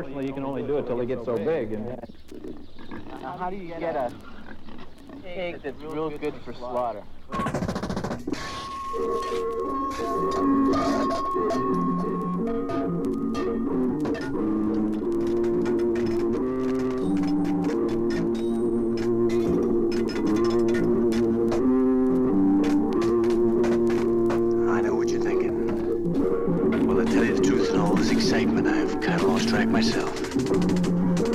unfortunately, you can only do it till they get so big. And now, how do you get a pig that's real good for slaughter? I know what you're thinking. Well, to tell you the truth, in all this excitement, I've kind of lost track myself.